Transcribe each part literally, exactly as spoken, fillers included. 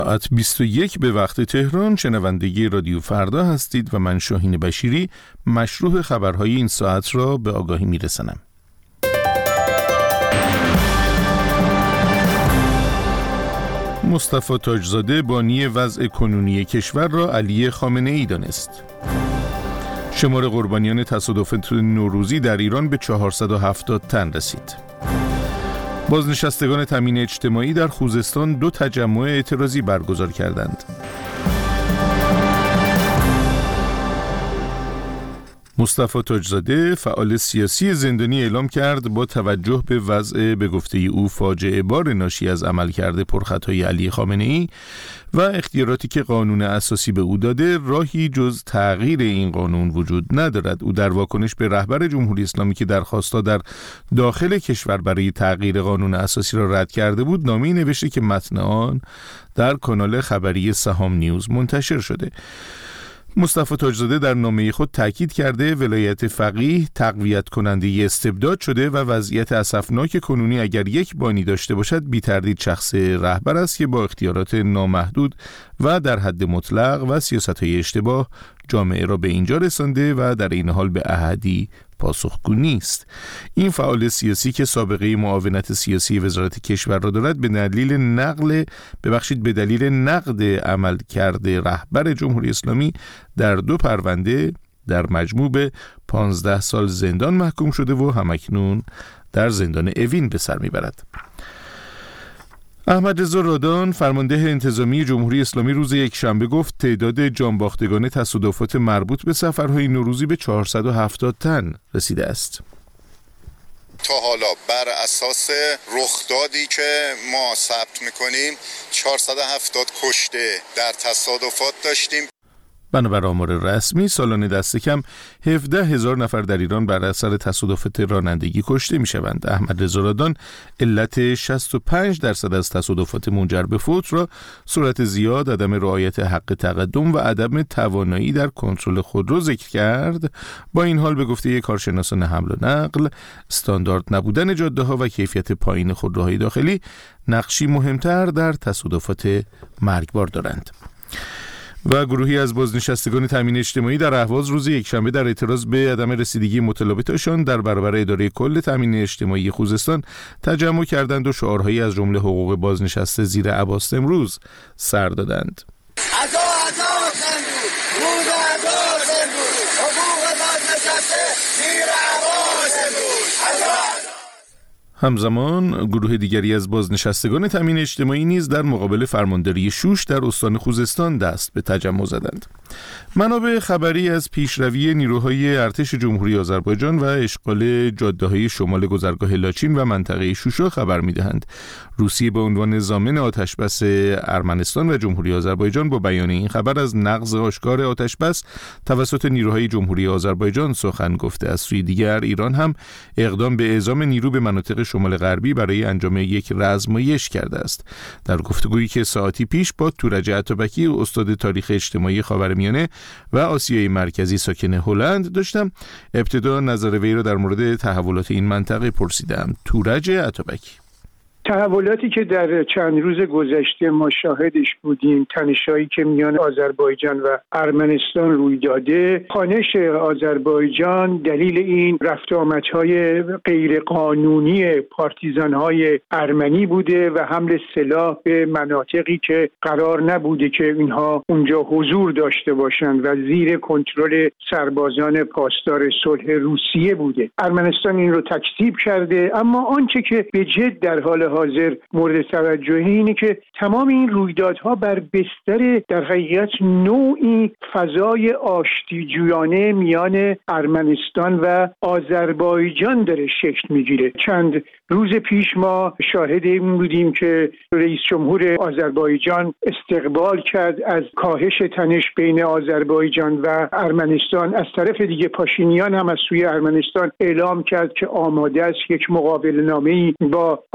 ساعت بیست و یک به وقت تهران شنونده رادیو فردا هستید و من شاهین بشیری مشروح خبرهای این ساعت را به آگاهی میرسانم. مصطفی تاجزاده بانی وضع کنونی کشور را علی خامنه ای دانست. شمار قربانیان تصادفات نوروزی در ایران به چهارصد و هفتاد تن رسید. بازنشستگان تامین اجتماعی در خوزستان دو تجمع اعتراضی برگزار کردند. مصطفی تاجزاده فعال سیاسی زندانی اعلام کرد با توجه به وضع به گفته او فاجعه بار ناشی از عملکرد پرخطای علی خامنه ای و اختیاراتی که قانون اساسی به او داده راهی جز تغییر این قانون وجود ندارد. او در واکنش به رهبر جمهوری اسلامی که درخواست‌ها در داخل کشور برای تغییر قانون اساسی را رد کرده بود نامه‌ای نوشته که متن آن در کانال خبری سهام نیوز منتشر شده. مصطفی تاجزاده در نامه خود تاکید کرده ولایت فقیه تقویت کننده استبداد شده و وضعیت اسفناک کنونی اگر یک بانی داشته باشد بی تردید شخص رهبر است که با اختیارات نامحدود و در حد مطلق و سیاست‌های اشتباه جامعه را به اینجا رسانده و در این حال به احدی پاسخگو نیست. این فعال سیاسی که سابقه معاونت سیاسی وزارت کشور را دارد به دلیل نقل ببخشید به دلیل نقد عمل کرده رهبر جمهوری اسلامی در دو پرونده در مجموع به پانزده سال زندان محکوم شده و همکنون در زندان اوین به سر میبرد. احمد رضا رادان فرمانده انتظامی جمهوری اسلامی روز یکشنبه گفت تعداد جانباختگان تصادفات مربوط به سفرهای نوروزی به چهارصد و هفتاد تن رسیده است. تا حالا بر اساس رخدادی که ما ثبت می‌کنیم چهارصد و هفتاد کشته در تصادفات داشتیم. بنابر آمار رسمی سالانه دست کم هفده هزار نفر در ایران بر اثر تصادفات رانندگی کشته می شوند. احمد رضا رادان علت شصت و پنج درصد از تصادفات منجر به فوت را سرعت زیاد، عدم رعایت حق تقدم و عدم توانایی در کنترل خودرو ذکر کرد. با این حال به گفته کارشناسان حمل و نقل استاندارد نبودن جاده ها و کیفیت پایین خودروهای داخلی نقشی مهمتر در تصادفات مرگبار دارند. و گروهی از بازنشستگان تامین اجتماعی در اهواز روز یکشنبه در اعتراض به عدم رسیدگی مطالباتشان در برابر اداره کل تامین اجتماعی خوزستان تجمع کردند و شعارهایی از جمله حقوق بازنشسته زیر عباس امروز سر دادند. عزا عزا زندون، روز عزا زندون، حقوق بازنشسته زیر عباس امروز، عزا. همزمان گروه دیگری از بازنشستگان تامین اجتماعی نیز در مقابل فرمانداری شوش در استان خوزستان دست به تجمع زدند. منابع خبری از پیشروی نیروهای ارتش جمهوری آذربایجان و اشغال جاده‌های شمال گذرگاه لاچین و منطقه شوشا خبر می‌دهند روسیه به عنوان ضامن آتشبس ارمنستان و جمهوری آذربایجان با بیان این خبر از نقض آشکار آتشبس توسط نیروهای جمهوری آذربایجان سخن گفته. از سوی دیگر ایران هم اقدام به اعزام نیرو به مناطق شمال غربی برای انجام یک رزمایش کرده است. در گفتگویی که ساعتی پیش با تورج عطابکی استاد تاریخ اجتماعی خاورمیانه و آسیای مرکزی ساکن هلند داشتم، ابتدا نظر وی را در مورد تحولات این منطقه پرسیدم. تورج عطابکی: تحولاتی که در چند روز گذشته ما شاهدش بودیم، تنش‌هایی که میان آذربایجان و ارمنستان روی داده، خانش آذربایجان دلیل این رفت آمدهای غیرقانونی پارتیزان‌های ارمنی بوده و حمل سلاح به مناطقی که قرار نبوده که اینها اونجا حضور داشته باشند و زیر کنترل سربازان پاسدار صلح روسیه بوده. ارمنستان این رو تکذیب کرده، اما آنچه که به جد در حال حاضر مورد توجه اینه که تمام این رویدادها بر بستر در حقیقت نوعی فضای آشتیجویانه میان ارمنستان و آذربایجان داره شکل میگیره. چند روز پیش ما شاهد این بودیم که رئیس جمهور آذربایجان استقبال کرد از کاهش تنش بین آذربایجان و ارمنستان. از طرف دیگه پاشینیان هم از سوی ارمنستان اعلام کرد که آماده است یک مقابله نامه‌ای با آذربایجان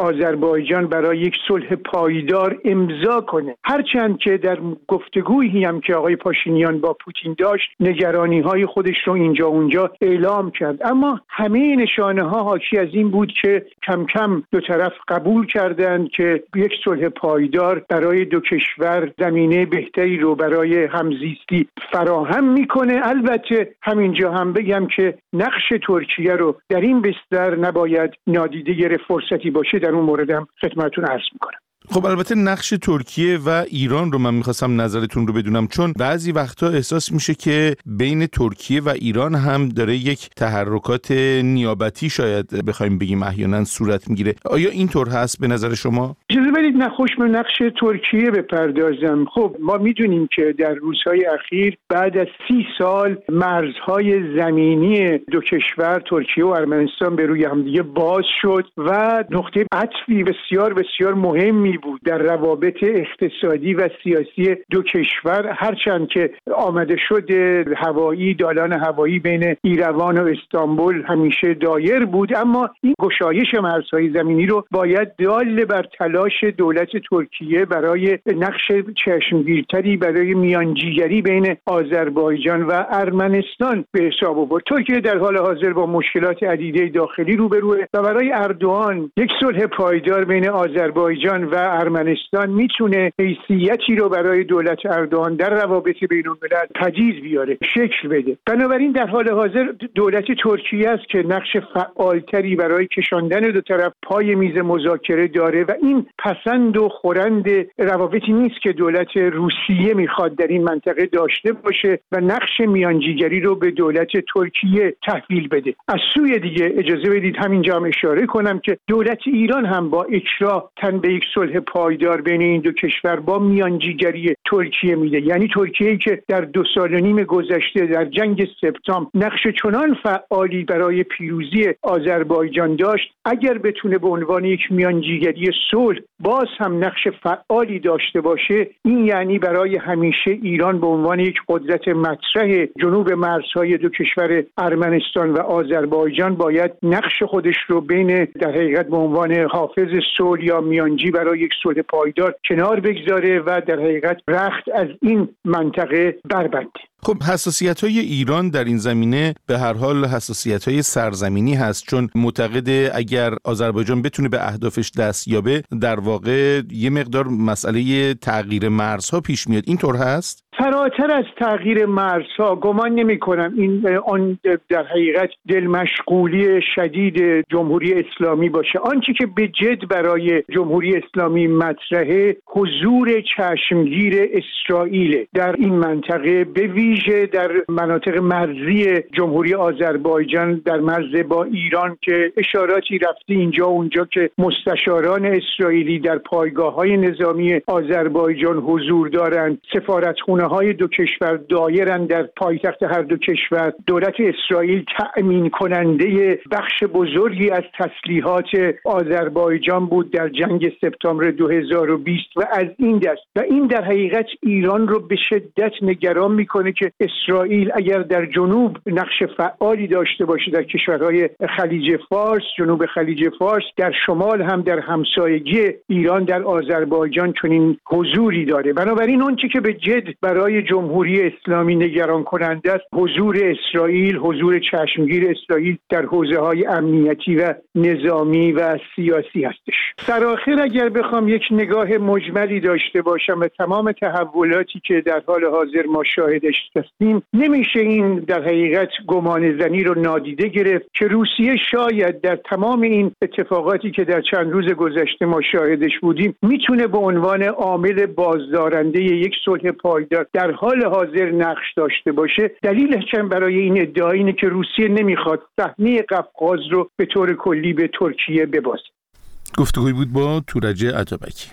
آذربایجان برای یک صلح پایدار امضا کنه. هرچند که در گفتگویی هم که آقای پاشینیان با پوتین داشت نگرانی‌های خودش رو اینجا اونجا اعلام کرد، اما همه نشانه‌ها حاکی از این بود که کم کم دو طرف قبول کردند که یک صلح پایدار برای دو کشور زمینه بهتری رو برای همزیستی فراهم میکنه. البته همینجا هم بگم که نقش ترکیه رو در این بستر نباید نادیده گرفت، فرصتی باشه در اون موردم خدمتتون عرض میکنم. خب البته نقش ترکیه و ایران رو من میخواستم نظرتون رو بدونم، چون بعضی وقتا احساس میشه که بین ترکیه و ایران هم داره یک تحرکات نیابتی شاید بخوایم بگیم احیانا صورت میگیره. آیا اینطور هست به نظر شما؟ اجازه بدید نخوش به نقش ترکیه بپردازم. خب ما میدونیم که در روزهای اخیر بعد از سی سال مرزهای زمینی دو کشور ترکیه و ارمنستان به روی همدیگه باز شد و نقطه عطفی بسیار بسیار مهمی بود در روابط اقتصادی و سیاسی دو کشور، هرچند که آمده شد هوایی دالان هوایی بین ایروان و استانبول همیشه دایر بود، اما این گشایش مرزهای زمینی رو باید دال بر تلاش دولت ترکیه برای نقش چشمگیرتری برای میانجیگری بین آذربایجان و ارمنستان به حساب آورد. ترکیه در حال حاضر با مشکلات عدیده داخلی روبروه و برای اردوغان یک صلح پایدار بین آذربایجان و ارمنستان میتونه حیثیتی رو برای دولت اردوغان در روابط بین‌الملل پدید بیاره، شکل بده. بنابراین در حال حاضر دولت ترکیه است که نقش فعالتری برای کشاندن دو طرف پای میز مذاکره داره و این پسند و خورند روابطی نیست که دولت روسیه میخواد در این منطقه داشته باشه و نقش میانجیگری رو به دولت ترکیه تحویل بده. از سوی دیگه اجازه بدید همینجا هم اشاره کنم که دولت ایران هم با اکراه تن به یک صلح پایدار بین این دو کشور با میانجیگری ترکیه میده. یعنی ترکیه‌ای که در دو سال و نیم گذشته در جنگ سپتامبر نقش چنان فعالی برای پیروزی آذربایجان داشت، اگر بتونه به عنوان یک میانجیگری صلح باز هم نقش فعالی داشته باشه، این یعنی برای همیشه ایران به عنوان یک قدرت مطرح جنوب مرزهای دو کشور ارمنستان و آذربایجان باید نقش خودش رو بین در حقیقت به عنوان حافظ صلح یا میانجی برای یک صلح پایدار کنار بگذاره و در حقیقت رخت از این منطقه بربنده. خب حساسیت‌های ایران در این زمینه به هر حال حساسیت‌های سرزمینی هست، چون معتقده اگر آذربایجان بتونه به اهدافش دست یابه در واقع یه مقدار مسئله تغییر مرزها پیش میاد. اینطور هست؟ فراتر از تغییر مرزها گمان نمی کنم این آن در حقیقت دل مشغولی شدید جمهوری اسلامی باشه. آنچه که به جد برای جمهوری اسلامی مطرحه حضور چشمگیر اسرائیل در این منطقه، به ویژه در مناطق مرزی جمهوری آذربایجان در مرز با ایران که اشاراتی رفته اینجا اونجا که مستشاران اسرائیلی در پایگاه‌های نظامی آذربایجان حضور دارند، سفارتخانه های دو کشور دایرن در پایتخت هر دو کشور. دولت اسرائیل تأمین کننده بخش بزرگی از تسلیحات آذربایجان بود در جنگ سپتامبر دو هزار و بیست و از این دست و این در حقیقت ایران رو به شدت نگران میکنه که اسرائیل اگر در جنوب نقش فعالی داشته باشه در کشورهای خلیج فارس، جنوب خلیج فارس، در شمال هم در همسایگی ایران در آذربایجان چنین حضوری داره. بنابراین اون چیزی که به جد برای جمهوری اسلامی نگران کننده است حضور اسرائیل، حضور چشمگیر اسرائیل در حوزه‌های امنیتی و نظامی و سیاسی هستش. سرآخر اگر بخوام یک نگاه مجملی داشته باشم به تمام تحولاتی که در حال حاضر ما شاهدش هستیم، نمیشه این در حقیقت گمان زنی رو نادیده گرفت که روسیه شاید در تمام این اتفاقاتی که در چند روز گذشته ما شاهدش بودیم میتونه به عنوان عامل بازدارنده یک صلح پایدار در حال حاضر نقش داشته باشه. دلیلش هم برای این ادعا اینه که روسیه نمیخواد صحنه قفقاز رو به طور کلی به ترکیه ببازه. گفتگوی بود با تورج عطابکی.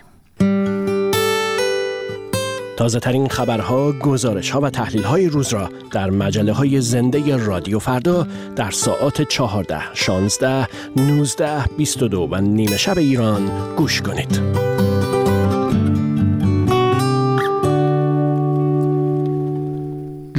تازه ترین خبرها، گزارش‌ها و تحلیل‌های روز را در مجله‌های زنده رادیو فردا در ساعات چهارده، شانزده، نوزده، بیست و دو و نیمه شب ایران گوش کنید.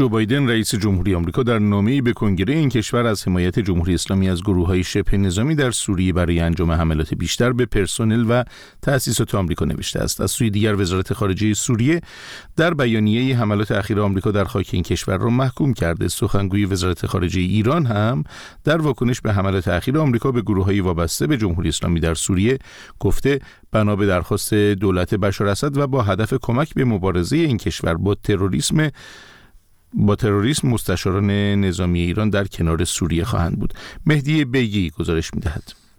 جو بایدن رئیس جمهوری آمریکا در نامه‌ای به کنگره این کشور از حمایت جمهوری اسلامی از گروه‌های شبه نظامی در سوریه برای انجام حملات بیشتر به پرسنل و تأسیسات آمریکا نوشته است. از سوی دیگر وزارت خارجه سوریه در بیانیه حملات اخیر آمریکا در خاک این کشور را محکوم کرده. سخنگوی وزارت خارجه ایران هم در واکنش به حملات اخیر آمریکا به گروه‌های وابسته به جمهوری اسلامی در سوریه گفته بنا به درخواست دولت بشار اسد و با هدف کمک به مبارزه این کشور با تروریسم با تروریسم مستشاران نظامی ایران در کنار سوریه خواهند بود. مهدی بیگی گزارش می‌دهد.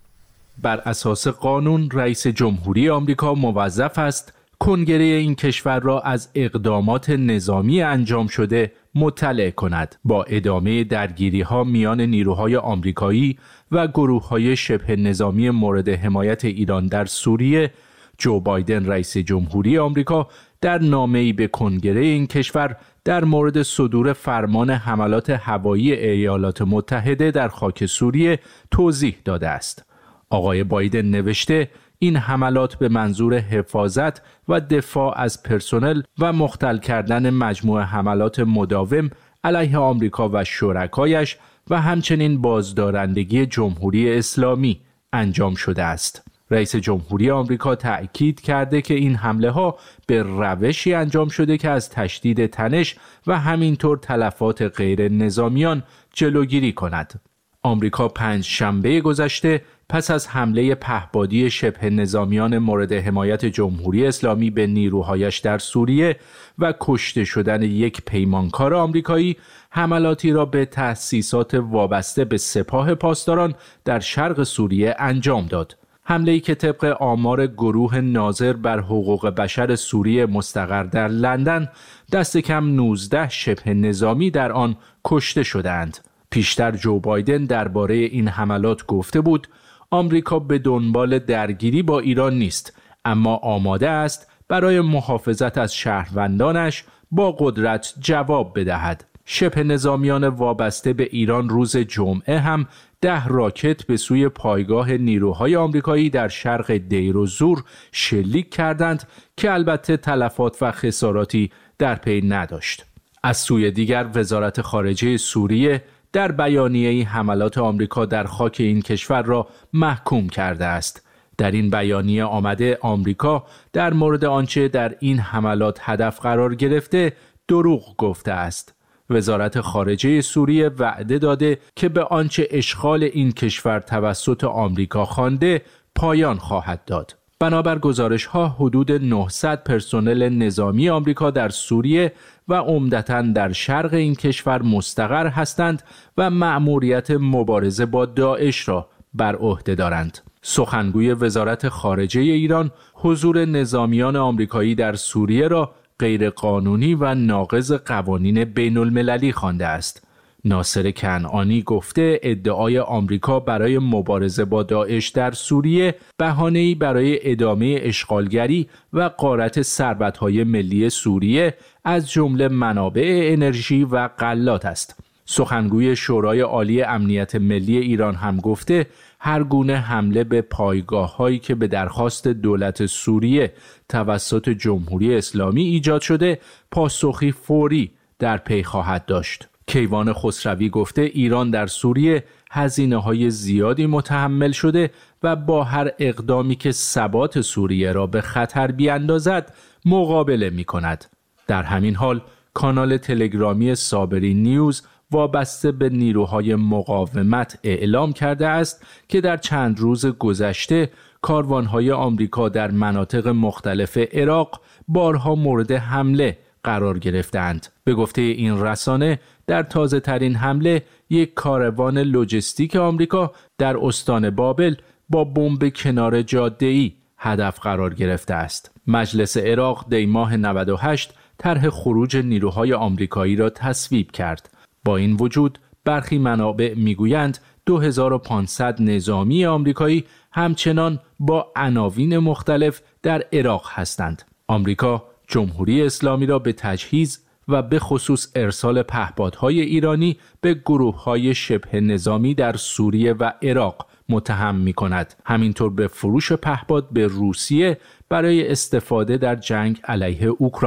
بر اساس قانون رئیس جمهوری آمریکا موظف است کنگره این کشور را از اقدامات نظامی انجام شده مطلع کند. با ادامه درگیری‌ها میان نیروهای آمریکایی و گروه‌های شبه نظامی مورد حمایت ایران در سوریه، جو بایدن رئیس جمهوری آمریکا در نامه‌ای به کنگره این کشور در مورد صدور فرمان حملات هوایی ایالات متحده در خاک سوریه توضیح داده است. آقای بایدن نوشته این حملات به منظور حفاظت و دفاع از پرسنل و مختل کردن مجموعه حملات مداوم علیه آمریکا و شرکایش و همچنین بازدارندگی جمهوری اسلامی انجام شده است. رئیس جمهوری آمریکا تأکید کرده که این حمله ها به روشی انجام شده که از تشدید تنش و همینطور تلفات غیر نظامیان جلوگیری کند. آمریکا پنج شنبه گذشته پس از حمله پهپادی شبه نظامیان مورد حمایت جمهوری اسلامی به نیروهایش در سوریه و کشته شدن یک پیمانکار آمریکایی، حملاتی را به تأسیسات وابسته به سپاه پاسداران در شرق سوریه انجام داد. حمله‌ای که طبق آمار گروه ناظر بر حقوق بشر سوریه مستقر در لندن دست کم نوزده شبه نظامی در آن کشته شدند. پیشتر جو بایدن درباره این حملات گفته بود آمریکا به دنبال درگیری با ایران نیست، اما آماده است برای محافظت از شهروندانش با قدرت جواب بدهد. شبه نظامیان وابسته به ایران روز جمعه هم ده راکت به سوی پایگاه نیروهای آمریکایی در شرق دیر الزور شلیک کردند که البته تلفات و خساراتی در پی نداشت. از سوی دیگر وزارت خارجه سوریه در بیانیه حملات آمریکا در خاک این کشور را محکوم کرده است. در این بیانیه آمده آمریکا در مورد آنچه در این حملات هدف قرار گرفته دروغ گفته است. وزارت خارجه سوریه وعده داده که به آنچه اشغال این کشور توسط آمریکا خوانده پایان خواهد داد. بنابر گزارش‌ها حدود نهصد پرسنل نظامی آمریکا در سوریه و عمدتاً در شرق این کشور مستقر هستند و مأموریت مبارزه با داعش را بر عهده دارند. سخنگوی وزارت خارجه ایران حضور نظامیان آمریکایی در سوریه را غیرقانونی و ناقض قوانین بین المللی خوانده است. ناصر کنعانی گفته ادعای آمریکا برای مبارزه با داعش در سوریه بهانه‌ای برای ادامه اشغالگری و غارت ثروت‌های ملی سوریه از جمله منابع انرژی و غلات است. سخنگوی شورای عالی امنیت ملی ایران هم گفته هر گونه حمله به پایگاه‌هایی که به درخواست دولت سوریه توسط جمهوری اسلامی ایجاد شده پاسخی فوری در پی خواهد داشت. کیوان خسروی گفته ایران در سوریه هزینه‌های زیادی متحمل شده و با هر اقدامی که ثبات سوریه را به خطر بیاندازد مقابله می‌کند. در همین حال کانال تلگرامی صابری نیوز وابسته به نیروهای مقاومت اعلام کرده است که در چند روز گذشته کاروان‌های آمریکا در مناطق مختلف عراق بارها مورد حمله قرار گرفتند. به گفته این رسانه در تازه ترین حمله یک کاروان لوجستیک آمریکا در استان بابل با بمب کنار جاده‌ای هدف قرار گرفته است. مجلس عراق دی ماه نود و هشت طرح خروج نیروهای آمریکایی را تصویب کرد. با این وجود برخی منابع میگویند دو هزار و پانصد نظامی آمریکایی همچنان با عناوین مختلف در عراق هستند. آمریکا جمهوری اسلامی را به تجهیز و به خصوص ارسال پهپادهای ایرانی به گروه‌های شبه نظامی در سوریه و عراق متهم می‌کند. همینطور به فروش پهپاد به روسیه برای استفاده در جنگ علیه اوکراین.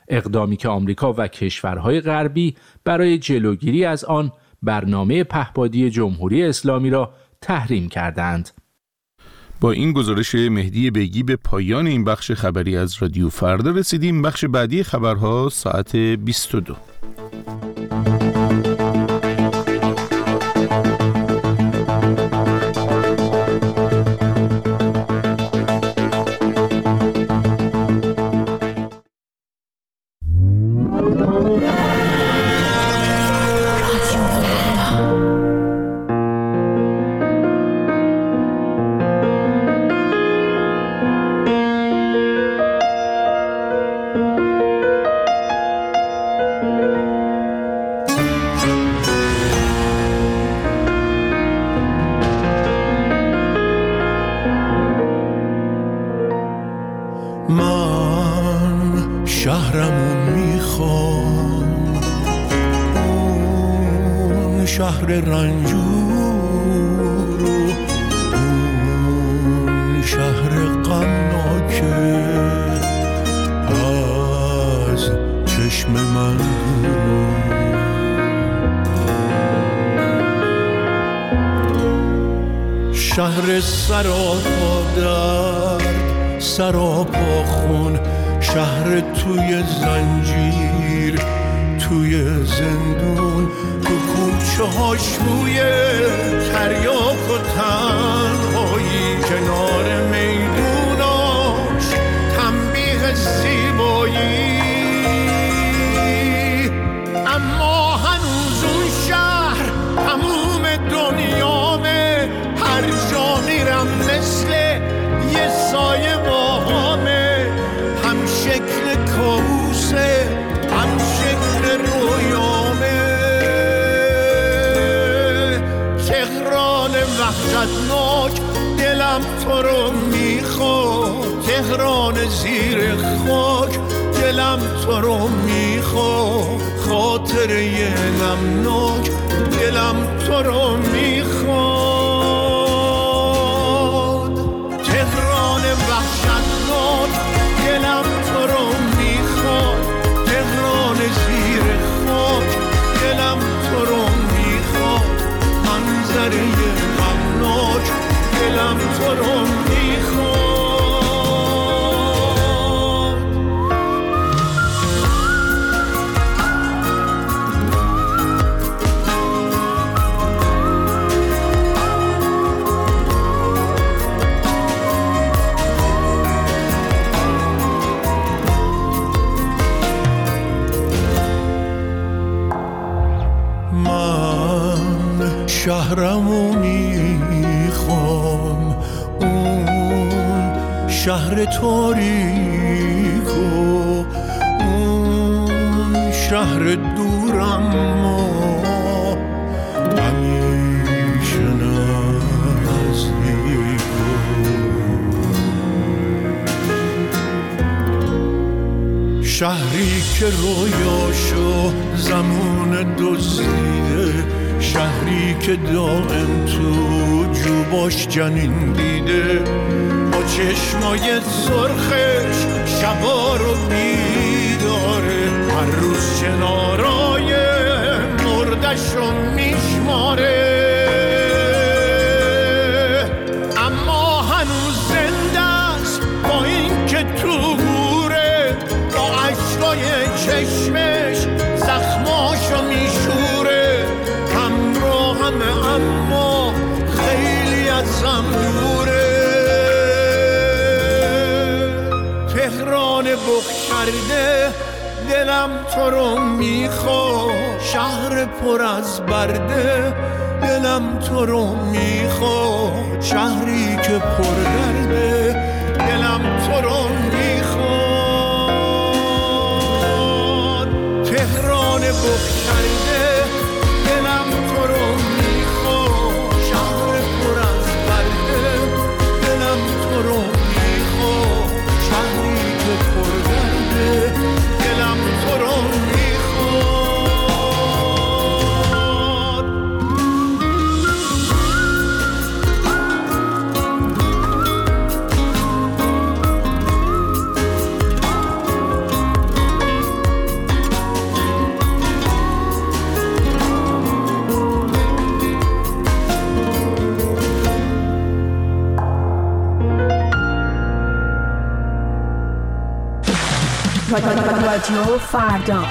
اقدامی که آمریکا و کشورهای غربی برای جلوگیری از آن برنامه پهپادی جمهوری اسلامی را تحریم کردند. با این گزارش مهدی بیگی به پایان این بخش خبری از رادیو فردا رسیدیم. بخش بعدی خبرها ساعت بیست و دو. من شهرمون میخوام، اون شهر رنجور، اون شهر غمناکه از چشم من دور، شهر سراپا درد، سراپا خون، شهر توی زنجیر، توی زندون، تو کوچه هاش بوی تریاک و تنهایی، کنار میدوناش تنبیه زیبایی. اما هنوز اون شهر تموم دنیامه، هر جا میرم مثل یه سایه باهامه، هم شکل کابوسه هم شکل رویامه. تهران وحشتناک دلم تو رو میخواد، تهران زیر خاک دلم تو رو میخواد، خاطره غمناک دلم تو رو میخواد. تهران وحشتناک دلم تو رو میخواد، تهران زیر خاک دلم تو رو میخواد، منظره غمناک دلم تو رو میخواد. شهرمو میخوام، اون شهر تاریک و اون شهر دورم ما همیشه نزدیک، شهری که رویاشو زمان دزدیده، شهری که دائم تو جوباش جنین دیده، با چشمای سرخش شبا رو بیداره، هر روز چنارای مردش رو میشماره. اما هنوز زنده است با این که تو گوره، با عشقای چشمش زخماشو میشوره، اما خیلی ازم دوره. تهران بخ کرده دلم تو رو میخواد، شهر پر از برده دلم تو رو میخواد، شهری که پر درده دلم تو رو میخواد. تهران بخ کرده دلم تو رو میخواد، شهر پر از برده دلم تو رو میخواد، شهری که پر درده دلم تو رو میخواد. رادیو فردا.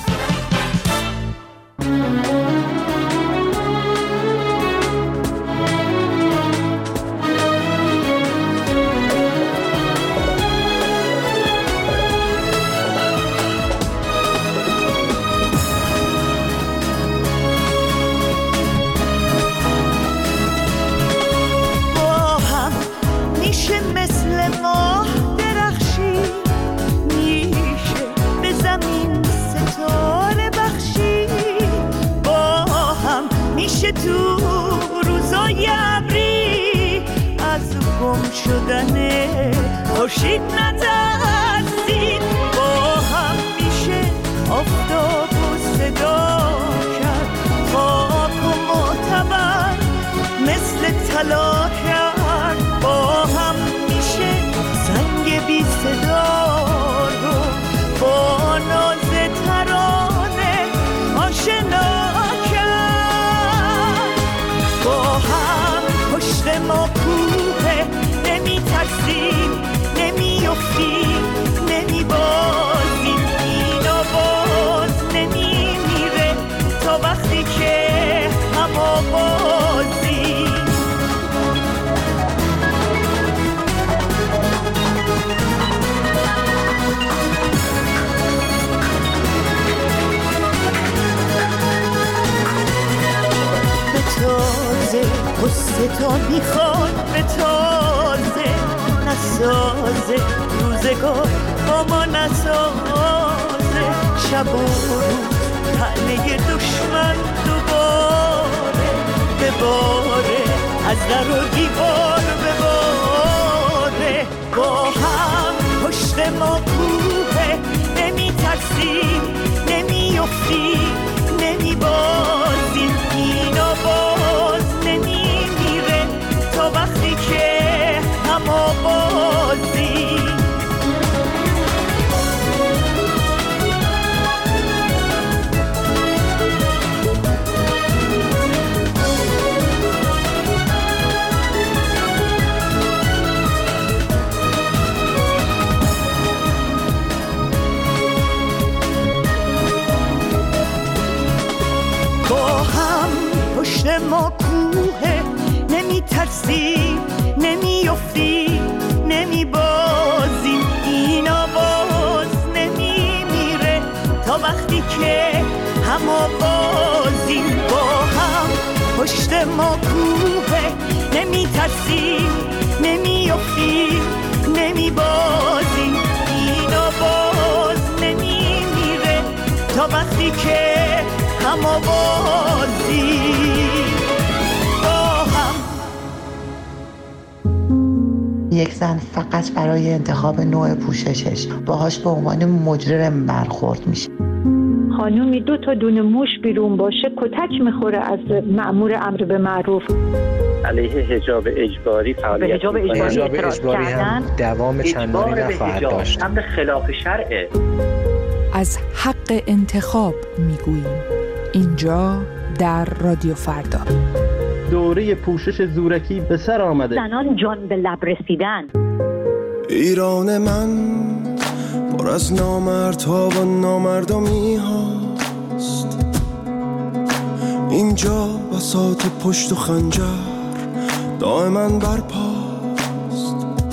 تو روزای ابری از گم شدن خورشید نترسید، با هم میشه آفتاب و صدا کرد، خاک و معتبر مثل طلا کرد، با هم میشه زنگ بی صدا رو با ناز ترانه آشنا ما کوه، نمی ترسیم نمی افتیم نمی بازیم، این آواز نمی میره تا وقتی که هم آوازیم. به تازه قصه تا میخواد به تازه نسازه، روزگار با ما نسازه، شب و روز تنه دشمن دوباره بباره، از در و دیوار بباره، با هم پشت ما کوه، نمی ترسیم نمی افتیم نمی بازیم، این آواز نمی میره تا وقتی که هم آوازیم. پشت ما کوه، نمی ترسیم نمی افتیم نمی بازیم، این آواز نمی میره تا وقتی که هم آوازیم، با هم پشت ما کوه، نمی ترسیم نمی افتیم نمی بازیم، این آواز نمی میره تا وقتی که هم آوازی با هم. یک زن فقط برای انتخاب نوع پوششش باهاش به عنوان مجرم برخورد میشه. خانومی دو تا دونه موش بیرون باشه کتک میخوره از مأمور امر به معروف. علیه حجاب اجباری فعالیت حجاب اجباری, حجاب اجباری هم دوام چندانی نخواهد داشت. امر خلاف شرعه. از حق انتخاب میگوییم اینجا در رادیو فردا. دوره پوشش زورکی به سر آمده، زنان جان به لب رسیدن. ایران من پر از نامردها و نامردمی هاست، اینجا بساط پشت و خنجر دائما برپاست،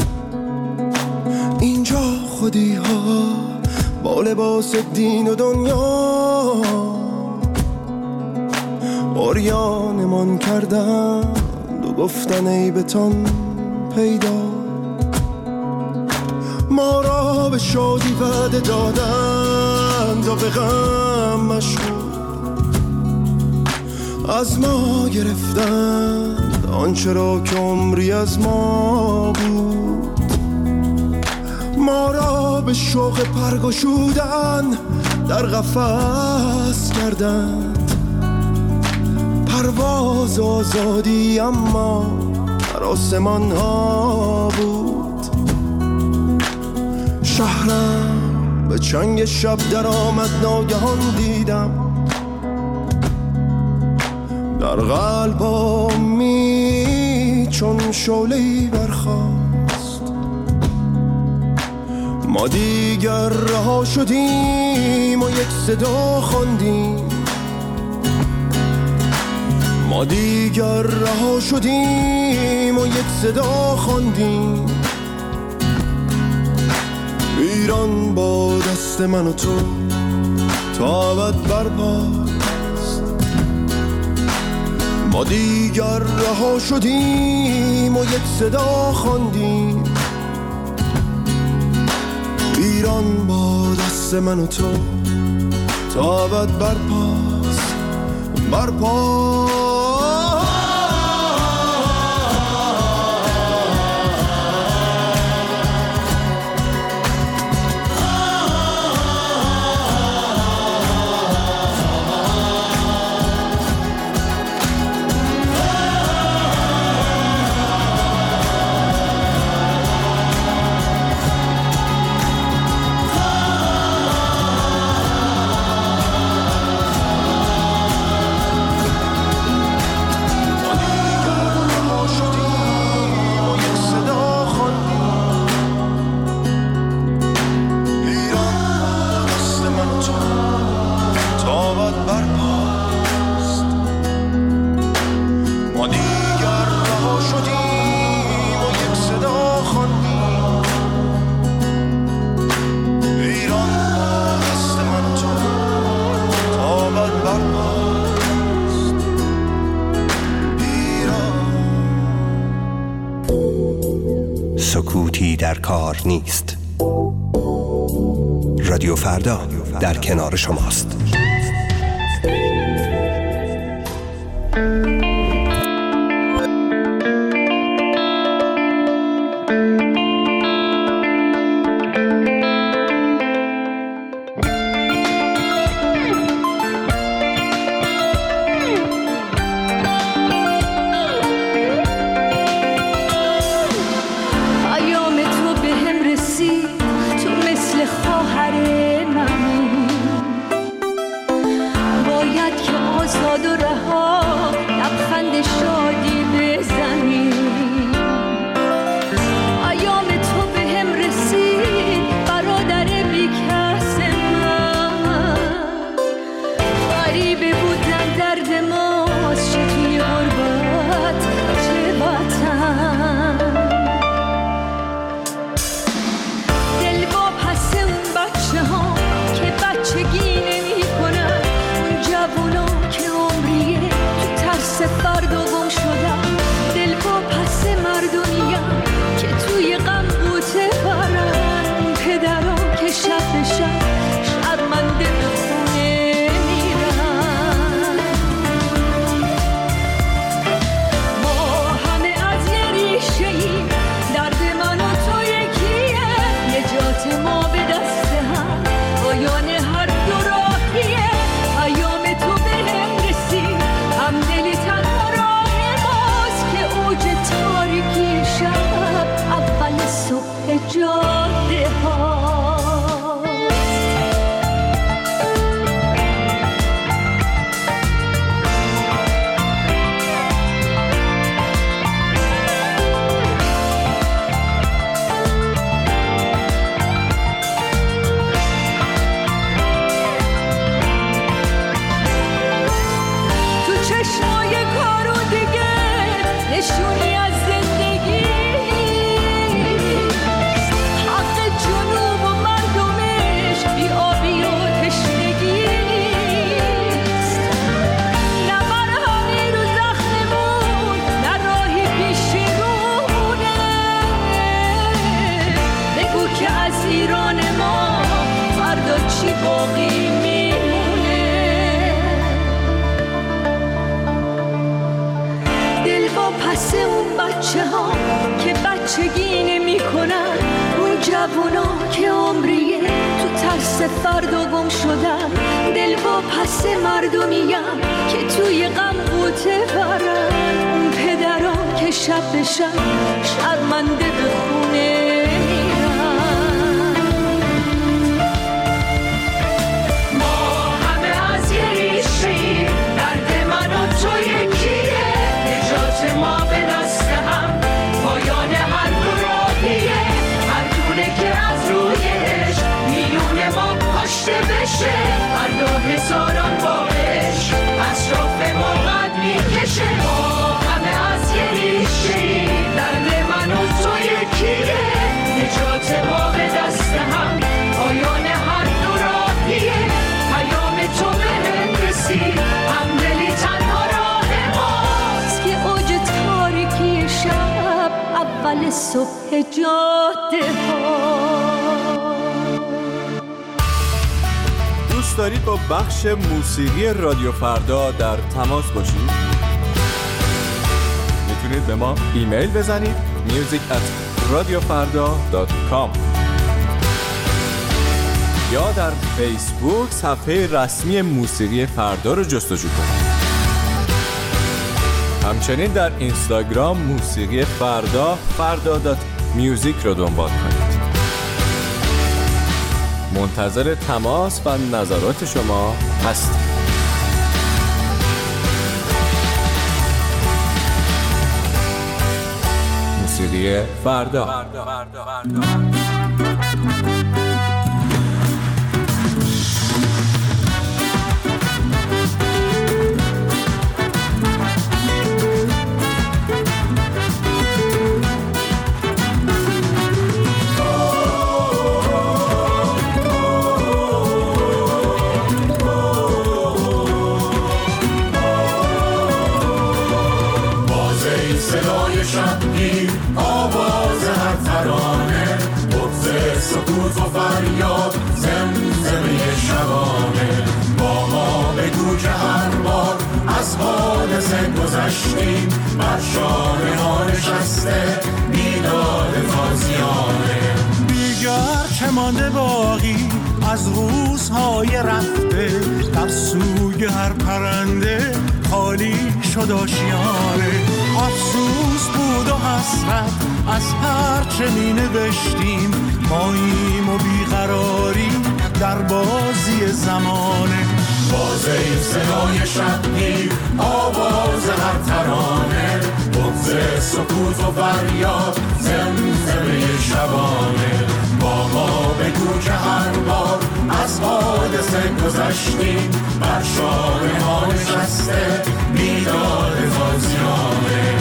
اینجا خودی ها با لباس دین و دنیا عریانمان کردند و گفتن ای بتان پیدا، ما را به شادی وعده دادند و به غم مشغول، از ما گرفتند آنچه را که عمری از ما بود، ما را به شوق پرگشودن در قفس کردند، پرواز آزادی اما در آسمان ها بود، شهرم به چنگ شب در آمد ناگهان دیدم، در قلبم چون شعله‌ای برخاست، ما دیگر رها شدیم و یک صدا خواندیم، ما دیگر رها شدیم و یک صدا خواندیم. ایران با دست من و تو تا ابد برپاست. ما دیگر رها شدیم و یک صدا خواندیم. ایران با دست من و تو تا ابد برپاست، برپاست. سکوتی در کار نیست. رادیو فردا در کنار شماست. که از روی صبح جاده ها. دوست دارید با بخش موسیقی رادیو فردا در تماس باشید؟ میتونید به ما ایمیل بزنید music at radiofarda dot com یا در فیسبوک صفحه رسمی موسیقی فردا رو جستجو کنید. همچنین در اینستاگرام موسیقی فردا فردا دات میوزیک رو دنبال کنید. منتظر تماس و نظرات شما هستیم. موسیقی فردا. آواز هر ترانه بغض سکوت و فریاد زمزمه شبانه با ما بگو که هر بار از حادثه گذشتیم بر شانه ها نشسته بیداد تازیانه دیگر چه مانده باقی از روزهای رفته در سوی هر پرنده خالی شد آشیانه افسوس بود و حسرت از هر چه می نوشتیم ماییم و بیقراری در بازی زمانه باز این صدای شبگیر آواز هر ترانه بغض سکوت و فریاد زمزمه شبانه با ما بگو که هر بار از حادثه گذشتیم بر شانه ها نشسته بیداد تازیانه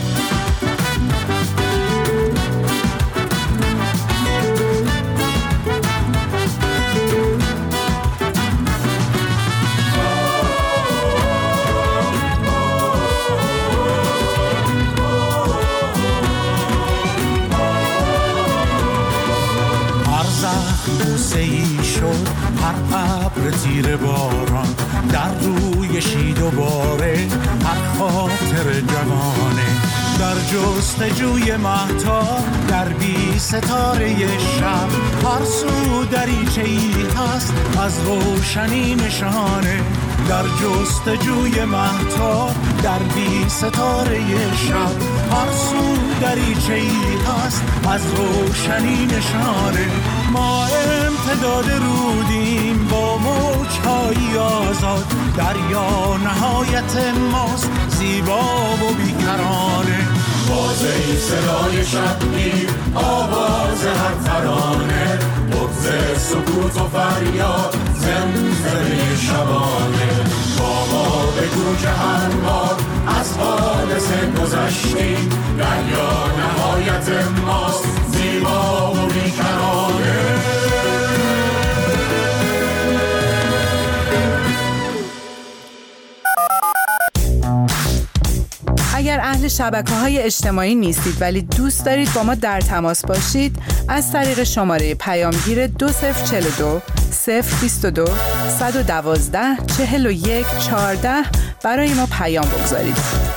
بوسه‌ای شد هر ابر تیر باران در روی شی دوباره هر خاطر جوانه در جستجوی مهتاب در بی ستاره شب هر سو دریچه‌ای هست از روشنی نشانه در جستجوی مهتاب در بی ستاره شب هر سو دریچه‌ای هست از روشنی نشانه ما امتداد رودیم با موج‌های آزاد دریا نهایت ماست زیبا و بیکرانه باز این صدای شبگیر آواز هر ترانه بغض سکوت و فریاد زمزمه شبانه با ما بگو که هر بار از حادثه گذشتیم دریا نهایت ماست زیبا و بیکرانه اگر اهل شبکه‌های اجتماعی نیستید ولی دوست دارید با ما در تماس باشید از طریق شماره پیامگیر دو صفر چهل و دو صفر بیست و دو صد و دوازده چهل و یک چهارده برای ما پیام بگذارید.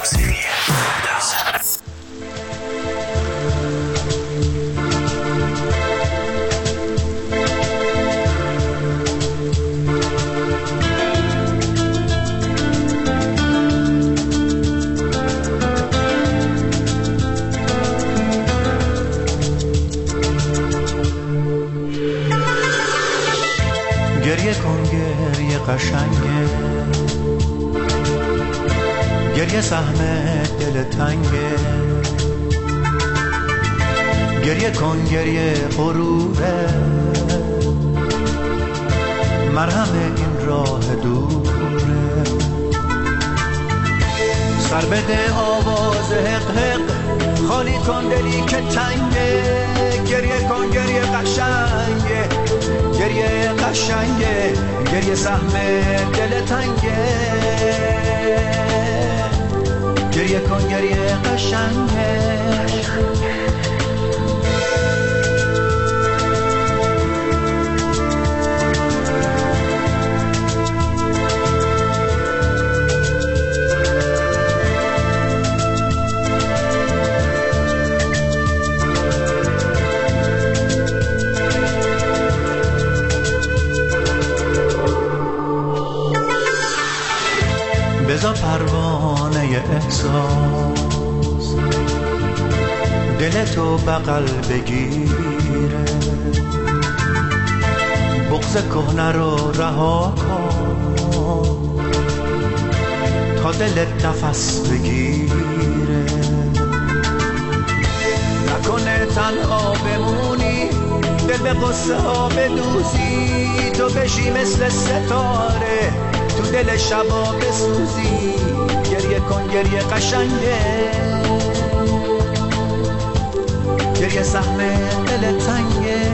گریه کن گریه قشنگه گریه سهم دل تنگه گریه کن گریه غروره مرهم این راه دوره سر بده آواز حق حق خالی کن دلی که تنگه گریه کن گریه قشنگه گریه قشنگه گریه سهم دل تنگه گریه کن گریه قشنگه بذار پروانه احساس دلتو بغل بگیره، بغض کهنه رو رها کن تا دلت نفس بگیره. نکنه تنها بمونی، دل به قصه ها بدوزی، تو بشی مثل ستاره تو دل شبا بسوزی. گریه کن گریه قشنگه، گریه سهم دل تنگه.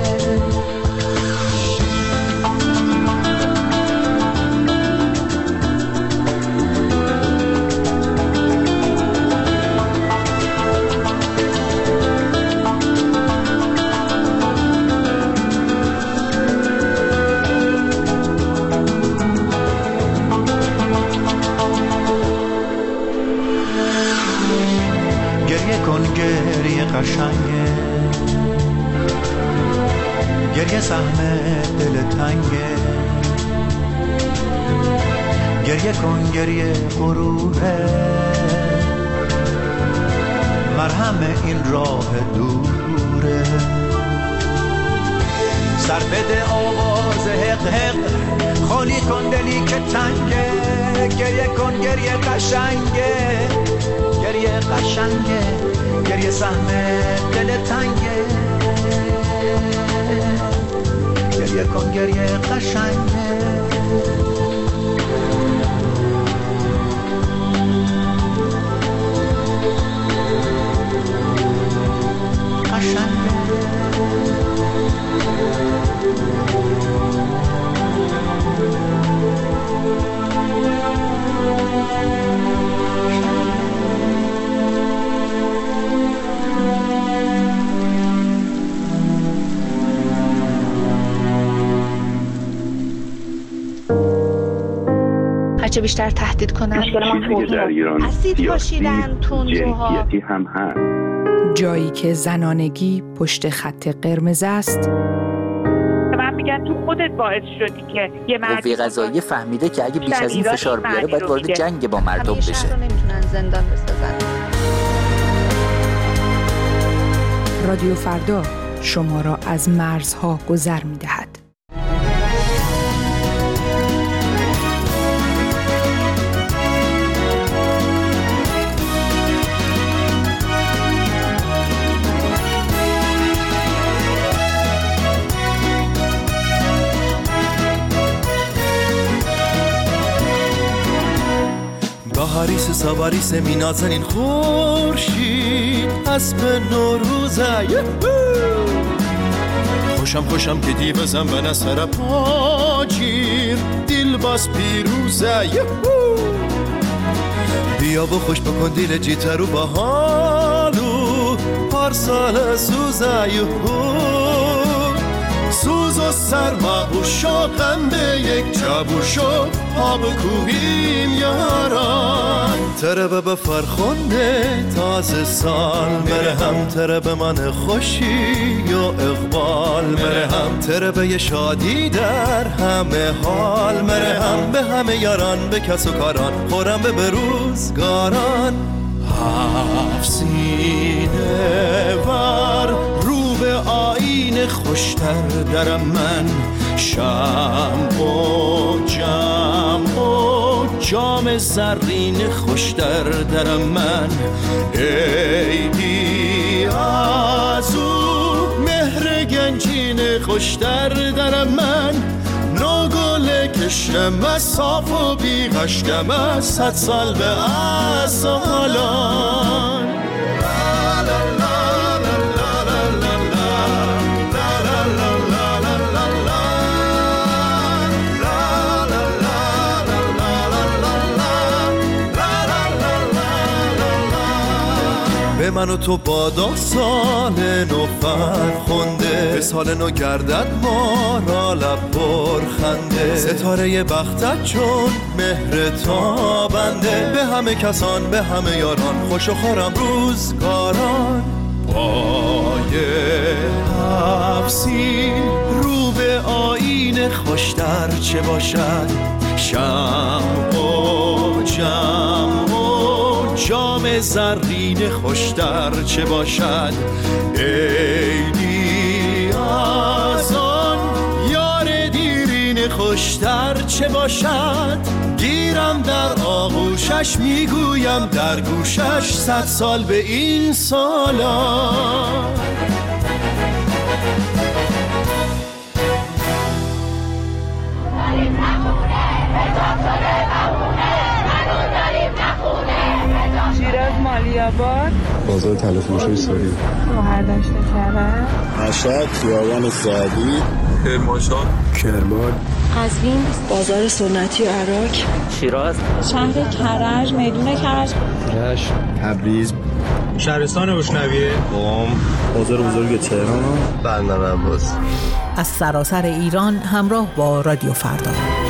قشنگه گریه سهم دل تنگه، گریه کن گریه غروره، مرهم این راه دوره. سر بده آواز حق حق، خالی کن دلی که تنگه، گریه کن گریه قشنگه، گریه قشنگه، گریه سهم دل تنگه، گریه کن گریه قشنگه. قشنگه هرچه بیشتر تهدید کنن اسید پاشیدن تندروها هم هست. جایی که زنانگی پشت خط قرمز است. من میگن تو خودت باعث شدی که یه مرد قوه قضاییه فهمیده که اگه بیش از این فشار بیاره باید وارد جنگ با مردم بشه. همیشه نمیتونن زندان بسازن. رادیو فردا شما را از مرزها گذر میدهد. هریس سواریس مینازنین خورشید اسب نوروزه خوشم خوشم که دیوزم به نسر پاجیر دیل باز پیروزه بیا و خوش بکن دیل جیترو با حالو پارسال سوزه سوز و سرما و شاقم به یک جبور شد ها بکوبیم یاران تره به فرخنده تازه سال مره هم تره به من خوشی و اقبال مره هم تره به یه شادی در همه حال مره هم به همه یاران به کس و کاران خورم به بروزگاران هفت سینه ور رو به آینه خوشتر درم من شم و جم و جام زرین خوشتر درم من عیدی از او مهر گنجین خوشتر درم من نوگل کشم از صاف و بیغشتم از صد سال به از حالان به من و تو بادا سال نو فرخنده به سال نو گردد ما را لب برخنده ستاره بختت چون مهر تابنده به همه کسان به همه یاران خوش و خورم روزگاران پای حفظین رو به آینه خوشتر چه باشد شم و جمع و جام زرین خوشتر چه باشد عیدی از آن یار دیرین خوشتر چه باشد گیرم در آغوشش میگویم در گوشش صد سال به این سالا شیراز مالیاباد بازار تلفروشی ساری شهردشت کرج مشهد خیابان سعدی کرمانشاه کرمان قزوین بازار سنتی و عراق شیراز شهر کرج میدون کرج رشت تبریز شهرستان بوشنویه قم بازار بزرگ تهران بندر عباس از سراسر ایران همراه با رادیو فردا.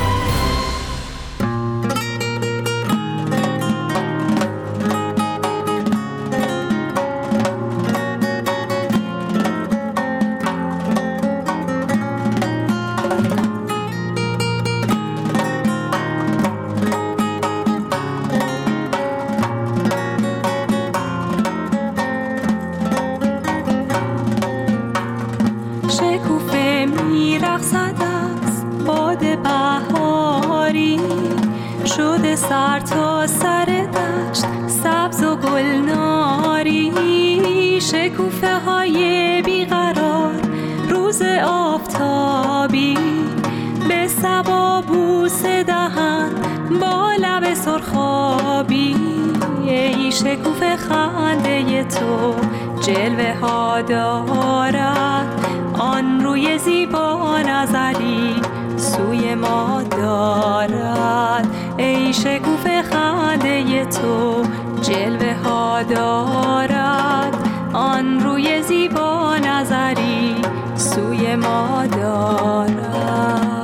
سر تا سر دشت سبز و گلناری شکوفه های بیقرار روز آفتابی به صبا بوسه دهن با لب سرخابی ای شکوفه خنده تو جلوه ها دارد آن روی زیبا نظری سوی ما دارد ای شکوفه خنده تو جلوه ها دارد آن روی زیبا نظری سوی ما دارد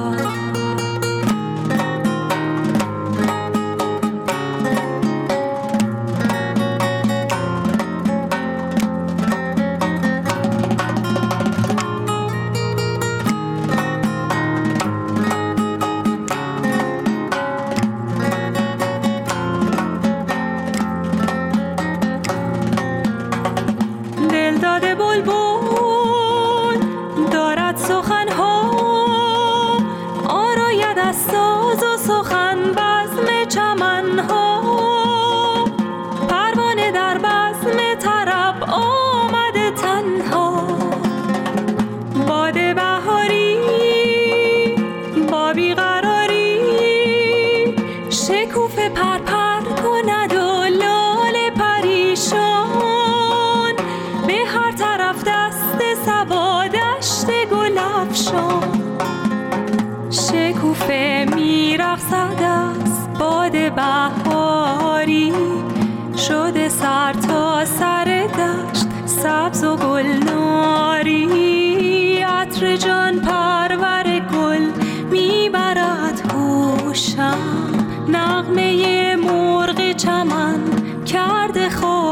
شکوفه میرقصد از باد بهاری شده سر تا سر دشت سبز و گلناری عطر جان پرور گل میبرد هوشم نغمه مرغ چمن کرده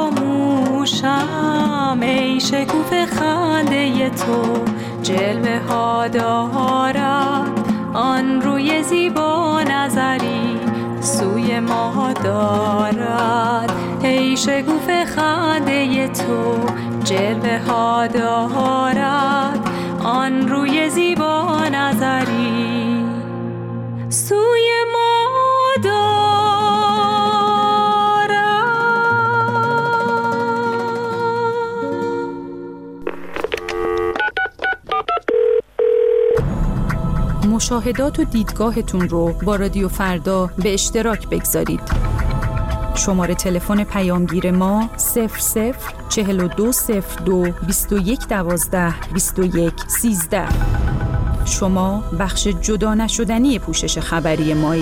خاموشم ای شکوفه خنده تو جلوه ها دارد آن روی زیبا نظری سوی ما دارد ای شکوفه خنده تو جلوه ها دارد آن روی زیبا نظری سوی ما دارد مشاهدات و دیدگاهتون رو با رادیو فردا به اشتراک بگذارید. شماره تلفن پیامگیر ما صفر صفر چهل و دو صفر دو بیست و یک دوازده بیست و یک سیزده. شما بخش جدا نشدنی پوشش خبری ما